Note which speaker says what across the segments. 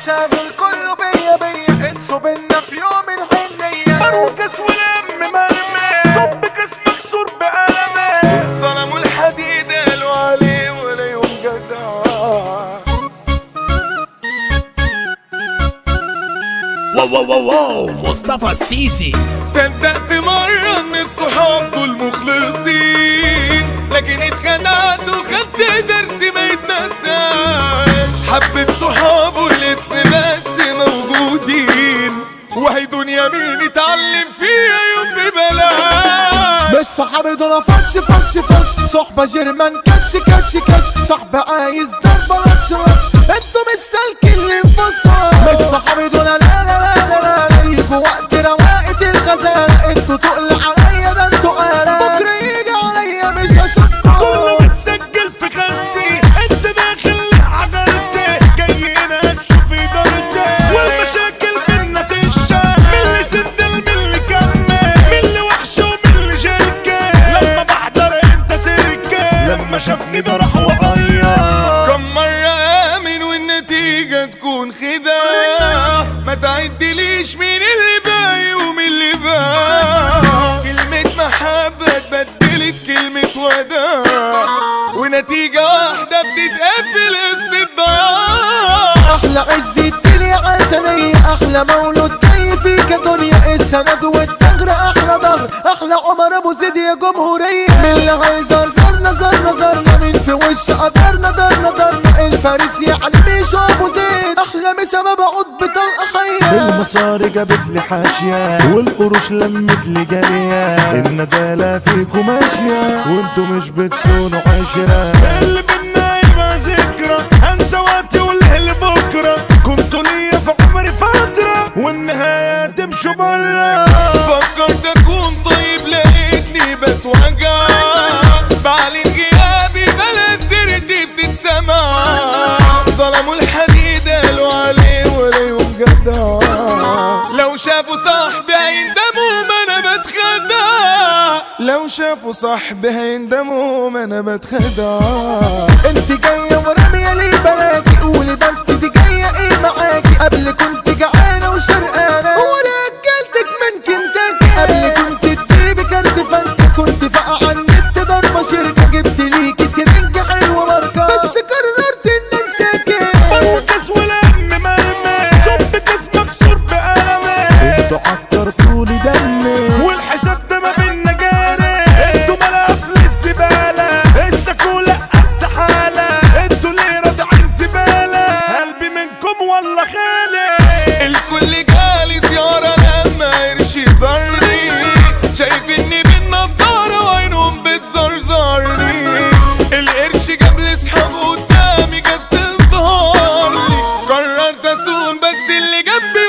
Speaker 1: شاغل كله بيا بيا، انسوا بينا في يوم الحنية.
Speaker 2: مركز ولم مرمي صب كاس مكسور بقلمي،
Speaker 1: ظلموا الحديد قالوا عليه ولا يوم جدع.
Speaker 3: واو واو واو واو مصطفى السيسي.
Speaker 1: صدقت مرة ان الصحاب دول مخلصين، لكن اتخدعت وخدت درس ما يتنساش. حبة صحاب والاسم بس موجودين، وهي دنيا مين يتعلم فيها يوم ببلاش.
Speaker 4: مش صحابي دول فش صحبة جرمان كاتش صحبة عايز ضربة راتش انتوا مش سالكين اللي انفصلوا. مش صحابي دول لا يجوا وقت رواقة الغزالة، انتوا تقل عليا ده انتوا قالة، بكرة يجي عليا مش هشوفكم.
Speaker 2: كله متسجل في خاستي، انت داخل عجلتي جاي هنا تشوف ادارتي، والمشاكل منا تشال، من اللي سندل من اللي كمل، من اللي وحش ومن اللي شركة. لما بحضر انت تركة، لما شافني ده راح وعيط.
Speaker 1: كم مرة آمن والنتيجة تكون خداع، ما تعدليش مين اللي باقي ومين اللي باع. كلمة محبة اتبدلت كلمة وداع، ونتيجة واحدة بتتقفل قصة ضياع.
Speaker 4: احلى عز الدنيا عسلية، احلى مولود جاي فيك دنيا، السند والدغر احلى ضغر، احلى عمر ابو زيد يا جمهورية. من اللي هيزر زرنا من في وش قدرنا درنا الفارس يعني مش ابو زيد. احلى مسا ما بقعد بطلقة حية،
Speaker 2: المصاري جابت لي حاشية، والقروش لمت لي جارية، الندالة فيكم ماشية، وانتوا مش بتسونوا عشرة. اللي بينا يبقى ذكرى، هنسى وقتي واللي بكرة، كنتوا ليا في عمري فترة، والنهاية تمشوا برا.
Speaker 1: فكرت اكون طيب لقيتني بتوجع، بعلن غيابي بلا سيرتي بتتسمع. ظلموا الحديد قالوا عليه ولا يوم جدع، لو شافوا صاحبي هيندموا ما انا بتخدع. لو شافوا صاحبي هيندموا ما انا بتخدع.
Speaker 4: انت جاية ورامية ليه بلاكي، قولي بس دي جاية ايه معاكي. قبل كنت جعانة وشرقانة وانا اكلتك من كنتاكي، قبل كنت تجيبي كارت فانت، كنت فاقعة عن النت ضربة شركة، جبت ليكي ترنج حلوة ماركة، بس قررت ان انساكي.
Speaker 2: مركز ولم مرمي صب كاس مكسور بقلمي، انتوا عكرتوا لي دمي، والحساب ده ما بينا جاري، انتوا ملعب للزبالة، استكوا لا استحالة، انتوا ليه رادعين زبالة، قلبي منكم والله خالي.
Speaker 1: الكل جالي زيارة لما قرشي زارني، شايف اني بالنضارة وعينهم بتزرزرني. القرش جاب لي صحاب قدامي جت تظهرلي، قررت اسون بس اللي جنبي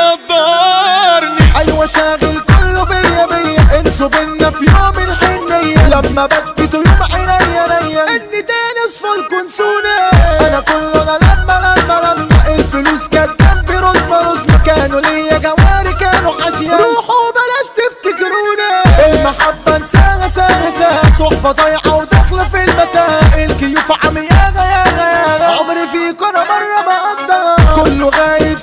Speaker 1: وبيقدرني.
Speaker 4: ايوه شاغل كله بيا انسوا بينا في يوم الحنية، لما بكيتوا يوم عينيا اني تاني اصفى نسونا. انا كله لما الفلوس كانت جنبي رزمة كانوا ليا جواري كانوا حاشية، روحوا بلاش تفتكرونا. المحبة انساها ساها صحبة ضايعة وداخلة في المتاهة، الكيوف ياغا عمري فيكوا انا مرة ما قضى. كله غايب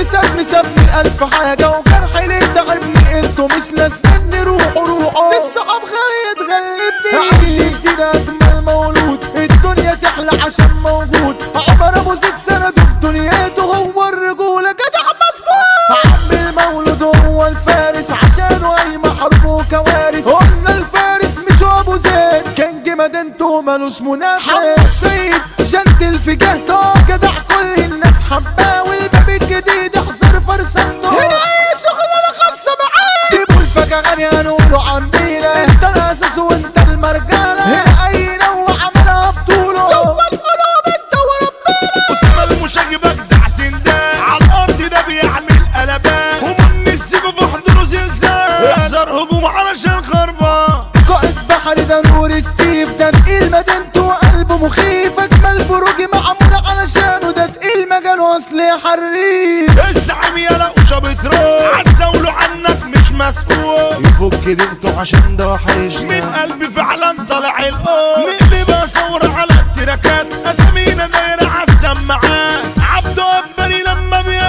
Speaker 4: سابني الف حاجة وجرحي ليه تعبني، انتوا مش لازمني روحوا الصحاب غاية تغلبني. عايشين كده اجمل مولود، الدنيا تحلى عشان موجود، عمر ابو زيد سنده في دنيته، هو الرجولة جدع مظبوط. عم المولود هو الفارس، عشانه اي حرب وكوارث، قلنا الفارس مش ابو زيد، كان مدينته مالوش منافس. السيد جنتل في جهته جدع كل الناس حباه، والباب الجديد احذر فرسانته، هنا اي شغلانه خالصه معاه. جيبوا الفجأة غني هنقوله عندينا، انت الاساس وانت المرجانه، هنا اي نوع عملها بطوله، جوه القلوب انت وربنا.
Speaker 2: اسامة المشاغب اجدع سندان، على الارض ده بيعمل قلبان، ومن السيجو في حضوره زلزال، احذر هجوم علشان خربان.
Speaker 4: قائد بحري ده نور ستيف، ده تقيل مدينته وقلبه مخيف، اجمل بروجي معمول علشانه، ده تقيل مجاله اصل حريف.
Speaker 2: الزعيم يلا وشا بتروح، هتزاولوا عنك مش مسؤول، يفك دقته عشان ده وحش، من قلبي فعلا طلع القول. نقلب ثورة على التراكات، اسامينا دايرة عالسماعات، عبده اكبري لما بيا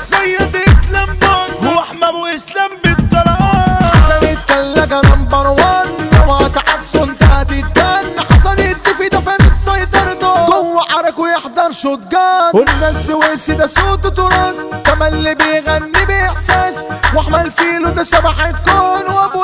Speaker 2: سيد اسلام بون واحمى ابو اسلام بالطلاق.
Speaker 4: حسن التلاجة نمبر 1 اوعى تعكسوا انت هتتدن. حسن الدفي ده فرد سيطرته جوه عرك ويحضر شوت جان. والناس السويسي ده صوته تراث، كمان اللي بيغني باحساس. واحمى الفيلو ده شبح الكون وابو